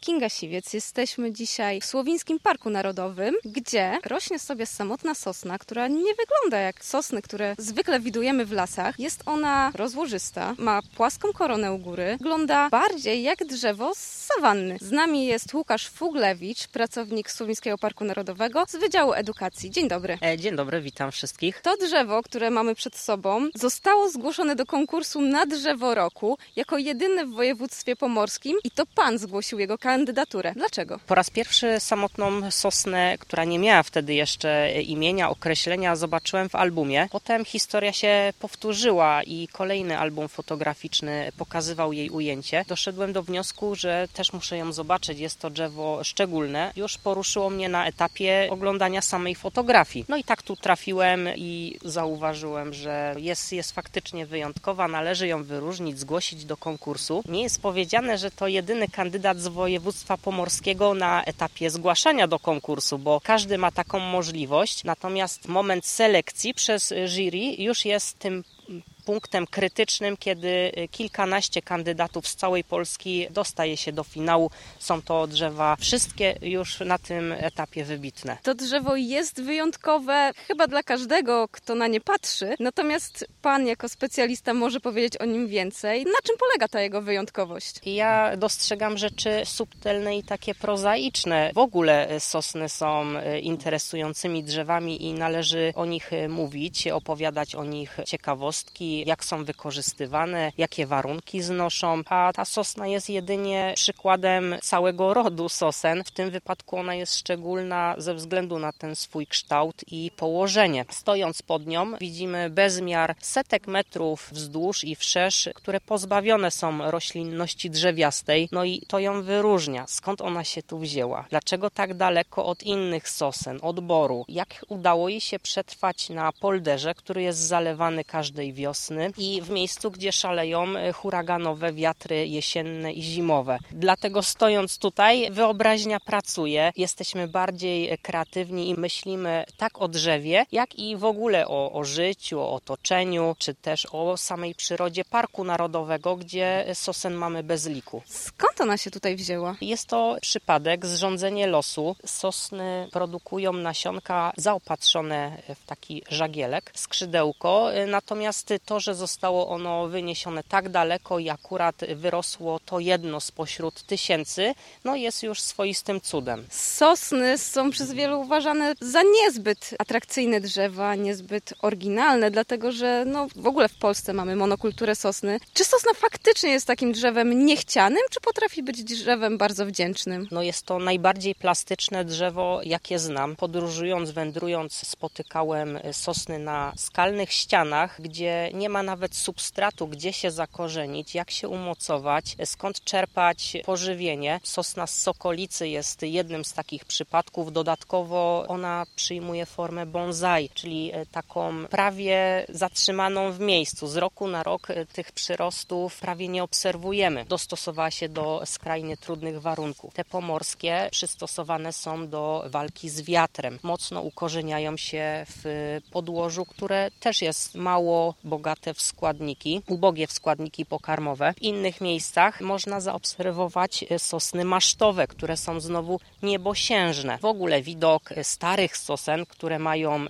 Kinga Siwiec. Jesteśmy dzisiaj w Słowińskim Parku Narodowym, gdzie rośnie sobie samotna sosna, która nie wygląda jak sosny, które zwykle widujemy w lasach. Jest ona rozłożysta, ma płaską koronę u góry, wygląda bardziej jak drzewo z sawanny. Z nami jest Łukasz Fuglewicz, pracownik Słowińskiego Parku Narodowego z Wydziału Edukacji. Dzień dobry. Dzień dobry, witam wszystkich. To drzewo, które mamy przed sobą, zostało zgłoszone do konkursu na drzewo roku jako jedyne w województwie pomorskim i to pan zgłosił jego kandydaturę. Dlaczego? Po raz pierwszy samotną sosnę, która nie miała wtedy jeszcze imienia, określenia, zobaczyłem w albumie. Potem historia się powtórzyła i kolejny album fotograficzny pokazywał jej ujęcie. Doszedłem do wniosku, że też muszę ją zobaczyć. Jest to drzewo szczególne. Już poruszyło mnie na etapie oglądania samej fotografii. No i tak tu trafiłem i zauważyłem, że jest faktycznie wyjątkowa. Należy ją wyróżnić, zgłosić do konkursu. Nie jest powiedziane, że to jedyny kandydat z województwa pomorskiego na etapie zgłaszania do konkursu, bo każdy ma taką możliwość. Natomiast moment selekcji przez jury już jest tym punktem krytycznym, kiedy kilkanaście kandydatów z całej Polski dostaje się do finału. Są to drzewa wszystkie już na tym etapie wybitne. To drzewo jest wyjątkowe chyba dla każdego, kto na nie patrzy. Natomiast pan jako specjalista może powiedzieć o nim więcej. Na czym polega ta jego wyjątkowość? Ja dostrzegam rzeczy subtelne i takie prozaiczne. W ogóle sosny są interesującymi drzewami i należy o nich mówić, opowiadać o nich ciekawostki, jak są wykorzystywane, jakie warunki znoszą, a ta sosna jest jedynie przykładem całego rodu sosen. W tym wypadku ona jest szczególna ze względu na ten swój kształt i położenie. Stojąc pod nią widzimy bezmiar setek metrów wzdłuż i wszerz, które pozbawione są roślinności drzewiastej, no i to ją wyróżnia. Skąd ona się tu wzięła? Dlaczego tak daleko od innych sosen, od boru? Jak udało jej się przetrwać na polderze, który jest zalewany każdej wiosny i w miejscu, gdzie szaleją huraganowe wiatry jesienne i zimowe. Dlatego stojąc tutaj, wyobraźnia pracuje. Jesteśmy bardziej kreatywni i myślimy tak o drzewie, jak i w ogóle o życiu, o otoczeniu, czy też o samej przyrodzie Parku Narodowego, gdzie sosen mamy bez liku. Skąd ona się tutaj wzięła? Jest to przypadek, zrządzenie losu. Sosny produkują nasionka zaopatrzone w taki żagielek, skrzydełko, natomiast to, że zostało ono wyniesione tak daleko i akurat wyrosło to jedno spośród tysięcy, no jest już swoistym cudem. Sosny są przez wielu uważane za niezbyt atrakcyjne drzewa, niezbyt oryginalne, dlatego że w ogóle w Polsce mamy monokulturę sosny. Czy sosna faktycznie jest takim drzewem niechcianym, czy potrafi być drzewem bardzo wdzięcznym? Jest to najbardziej plastyczne drzewo, jakie znam. Podróżując, wędrując, spotykałem sosny na skalnych ścianach, gdzie nie ma nawet substratu, gdzie się zakorzenić, jak się umocować, skąd czerpać pożywienie. Sosna z Sokolicy jest jednym z takich przypadków. Dodatkowo ona przyjmuje formę bonsai, czyli taką prawie zatrzymaną w miejscu. Z roku na rok tych przyrostów prawie nie obserwujemy. Dostosowała się do skrajnie trudnych warunków. Te pomorskie przystosowane są do walki z wiatrem. Mocno ukorzeniają się w podłożu, które też jest mało bogate w składniki, ubogie w składniki pokarmowe. W innych miejscach można zaobserwować sosny masztowe, które są znowu niebosiężne. W ogóle widok starych sosen, które mają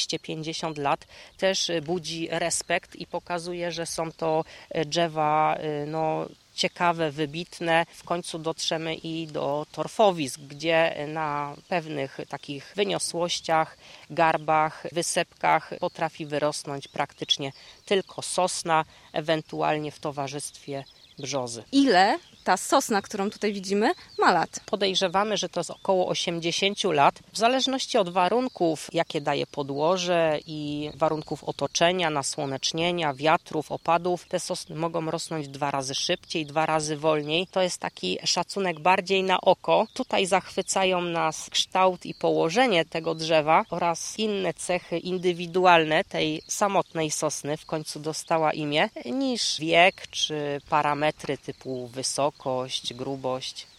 250 lat, też budzi respekt i pokazuje, że są to drzewa ciekawe, wybitne. W końcu dotrzemy i do torfowisk, gdzie na pewnych takich wyniosłościach, garbach, wysepkach potrafi wyrosnąć praktycznie tylko sosna, ewentualnie w towarzystwie brzozy. Ile ta sosna, którą tutaj widzimy, ma lat? Podejrzewamy, że to jest około 80 lat. W zależności od warunków, jakie daje podłoże i warunków otoczenia, nasłonecznienia, wiatrów, opadów, te sosny mogą rosnąć 2 razy szybciej, 2 razy wolniej. To jest taki szacunek bardziej na oko. Tutaj zachwycają nas kształt i położenie tego drzewa oraz inne cechy indywidualne tej samotnej sosny, w końcu dostała imię, niż wiek czy parametry typu wysokość, grubość.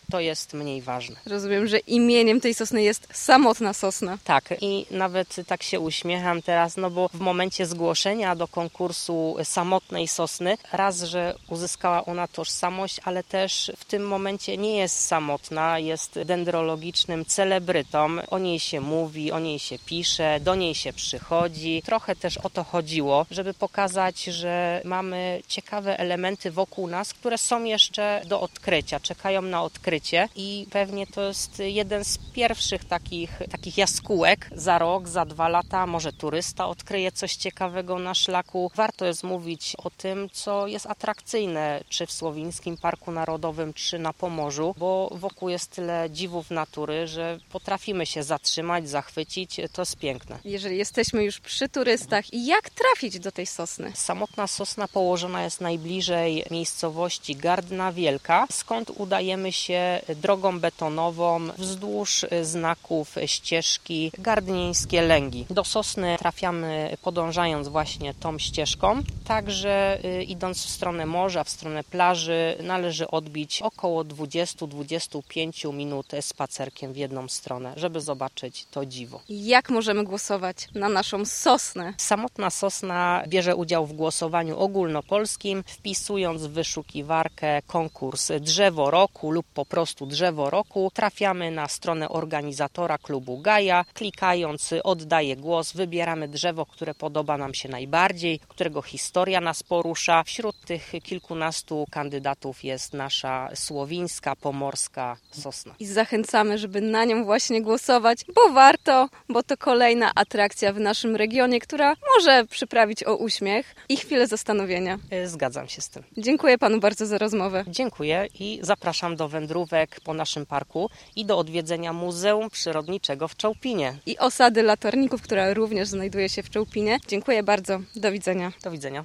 to jest mniej ważne. Rozumiem, że imieniem tej sosny jest samotna sosna. Tak, i nawet tak się uśmiecham teraz, no bo w momencie zgłoszenia do konkursu samotnej sosny, raz, że uzyskała ona tożsamość, ale też w tym momencie nie jest samotna, jest dendrologicznym celebrytą. O niej się mówi, o niej się pisze, do niej się przychodzi. Trochę też o to chodziło, żeby pokazać, że mamy ciekawe elementy wokół nas, które są jeszcze do odkrycia, czekają na odkrycie i pewnie to jest jeden z pierwszych takich jaskółek. Za rok, za 2 lata może turysta odkryje coś ciekawego na szlaku. Warto jest mówić o tym, co jest atrakcyjne, czy w Słowińskim Parku Narodowym, czy na Pomorzu, bo wokół jest tyle dziwów natury, że potrafimy się zatrzymać, zachwycić. To jest piękne. Jeżeli jesteśmy już przy turystach, jak trafić do tej sosny? Samotna sosna położona jest najbliżej miejscowości Gardna Wielka, skąd udajemy się drogą betonową wzdłuż znaków ścieżki Gardnieńskie Lęgi. Do sosny trafiamy podążając właśnie tą ścieżką, także idąc w stronę morza, w stronę plaży należy odbić około 20-25 minut spacerkiem w jedną stronę, żeby zobaczyć to dziwo. Jak możemy głosować na naszą sosnę? Samotna sosna bierze udział w głosowaniu ogólnopolskim, wpisując w wyszukiwarkę konkurs Drzewo Roku lub po prostu Drzewo Roku. Trafiamy na stronę organizatora klubu Gaja, klikając oddaję głos, wybieramy drzewo, które podoba nam się najbardziej, którego historia nas porusza. Wśród tych kilkunastu kandydatów jest nasza słowińska, pomorska sosna. I zachęcamy, żeby na nią właśnie głosować, bo warto, bo to kolejna atrakcja w naszym regionie, która może przyprawić o uśmiech i chwilę zastanowienia. Zgadzam się z tym. Dziękuję panu bardzo za rozmowę. Dziękuję i zapraszam do wędrówek po naszym parku i do odwiedzenia Muzeum Przyrodniczego w Czołpinie. I osady latorników, która również znajduje się w Czołpinie. Dziękuję bardzo. Do widzenia. Do widzenia.